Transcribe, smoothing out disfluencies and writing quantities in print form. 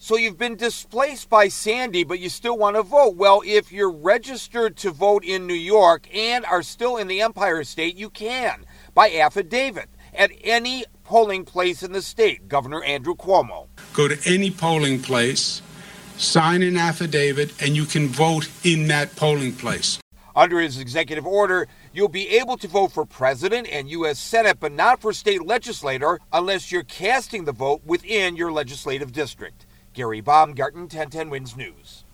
So you've been displaced by Sandy, but you still want to vote. Well, if you're registered to vote in New York and are still in the Empire State, you can, by affidavit, at any polling place in the state. Governor Andrew Cuomo. Go to any polling place, sign an affidavit, and you can vote in that polling place. Under his executive order, you'll be able to vote for president and U.S. Senate, but not for state legislator unless you're casting the vote within your legislative district. Gary Baumgarten, 1010 Wins News.